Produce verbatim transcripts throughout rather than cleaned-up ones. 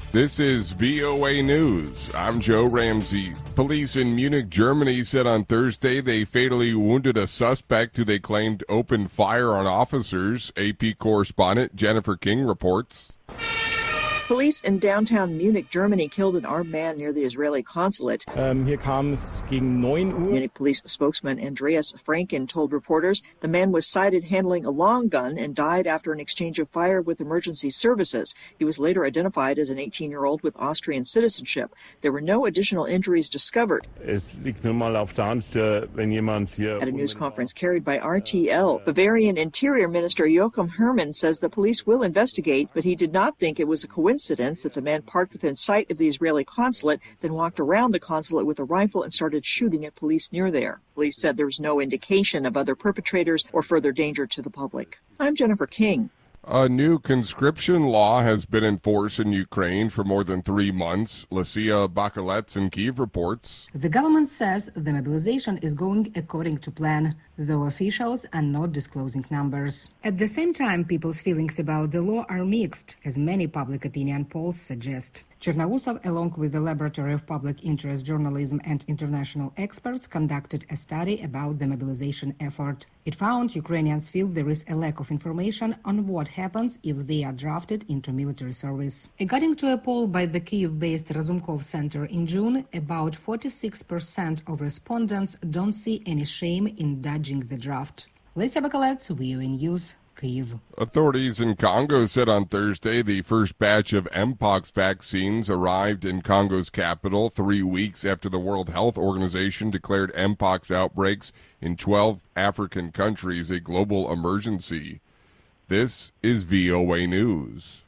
This is V O A News. I'm Joe Ramsey. Police in Munich, Germany said on Thursday they fatally wounded a suspect who they claimed opened fire on officers. A P correspondent Jennifer King reports. Police in downtown Munich, Germany, killed an armed man near the Israeli consulate. Um, hier kam es gegen neun Uhr. Munich police spokesman Andreas Franken told reporters the man was sighted handling a long gun and died after an exchange of fire with emergency services. He was later identified as an eighteen-year-old with Austrian citizenship. There were no additional injuries discovered. Es liegt nun mal auf der Hand, wenn jemand hier At a news conference carried by R T L, Bavarian Interior Minister Joachim Herrmann says the police will investigate, but he did not think it was a coincidence that the man parked within sight of the Israeli consulate, then walked around the consulate with a rifle and started shooting at police near there. Police said there was no indication of other perpetrators or further danger to the public. I'm Jennifer King. A new conscription law has been in force in Ukraine for more than three months. Lucia Bakalets in Kyiv reports. The government says the mobilization is going according to plan, though officials are not disclosing numbers. At the same time, people's feelings about the law are mixed, as many public opinion polls suggest. Chernousov, along with the Laboratory of Public Interest Journalism and international experts, conducted a study about the mobilization effort. It found Ukrainians feel there is a lack of information on what happens if they are drafted into military service. According to a poll by the Kyiv-based Razumkov Center in June, about forty-six percent of respondents don't see any shame in dodging the draft. Lisa Bakalets, V O A News, Kyiv. Authorities in Congo said on Thursday the first batch of Mpox vaccines arrived in Congo's capital three weeks after the World Health Organization declared Mpox outbreaks in twelve African countries a global emergency. This is V O A News.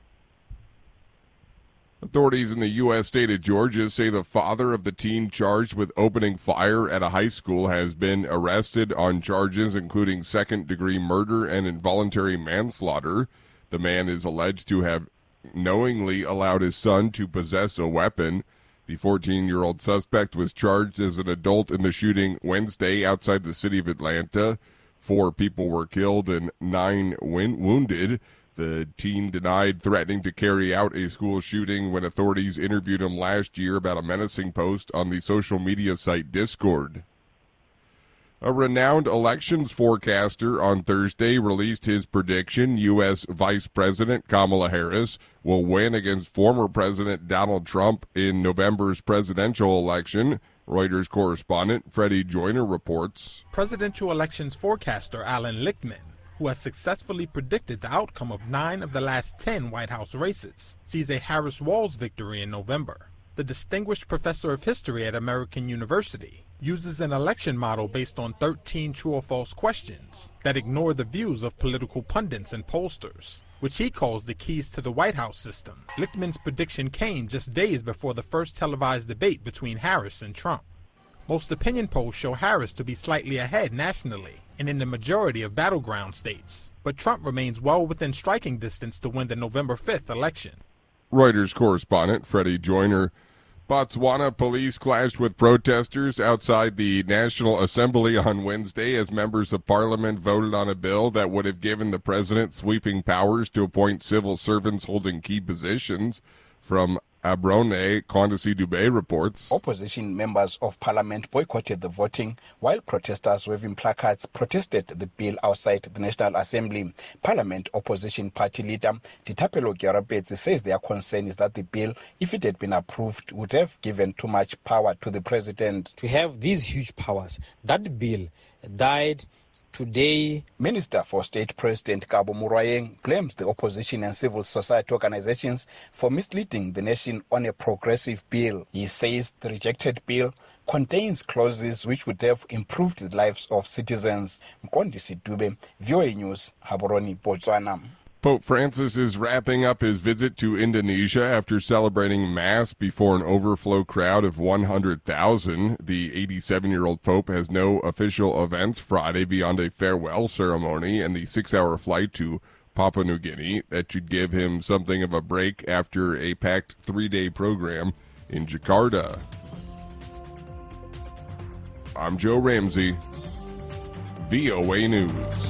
Authorities in the U S state of Georgia say the father of the teen charged with opening fire at a high school has been arrested on charges including second-degree murder and involuntary manslaughter. The man is alleged to have knowingly allowed his son to possess a weapon. The fourteen-year-old suspect was charged as an adult in the shooting Wednesday outside the city of Atlanta. Four people were killed and nine win- wounded. The teen denied threatening to carry out a school shooting when authorities interviewed him last year about a menacing post on the social media site Discord. A renowned elections forecaster on Thursday released his prediction U S Vice President Kamala Harris will win against former President Donald Trump in November's presidential election. Reuters correspondent Freddie Joyner reports. Presidential elections forecaster Alan Lichtman, who has successfully predicted the outcome of nine of the last ten White House races, sees a Harris-Walz victory in November. The distinguished professor of history at American University uses an election model based on thirteen true or false questions that ignore the views of political pundits and pollsters, which he calls the keys to the White House system. Lichtman's prediction came just days before the first televised debate between Harris and Trump. Most opinion polls show Harris to be slightly ahead nationally and in the majority of battleground states, but Trump remains well within striking distance to win the November fifth election. Reuters correspondent Freddie Joyner. Botswana police clashed with protesters outside the National Assembly on Wednesday as members of parliament voted on a bill that would have given the president sweeping powers to appoint civil servants holding key positions. From Abrone, Condesi Dubé reports. Opposition members of parliament boycotted the voting, while protesters waving placards protested the bill outside the National Assembly. Parliament opposition party leader Ditapelo Gyarapetsi says their concern is that the bill, if it had been approved, would have given too much power to the president. To have these huge powers, that bill died today. Minister for State President Kabo Muraeng blames the opposition and civil society organizations for misleading the nation on a progressive bill. He says the rejected bill contains clauses which would have improved the lives of citizens. Mkondisi Dube, V O A News, Gaborone, Botswana. Pope Francis is wrapping up his visit to Indonesia after celebrating Mass before an overflow crowd of one hundred thousand. The eighty-seven-year-old Pope has no official events Friday beyond a farewell ceremony and the six-hour flight to Papua New Guinea that should give him something of a break after a packed three-day program in Jakarta. I'm Joe Ramsey, V O A News.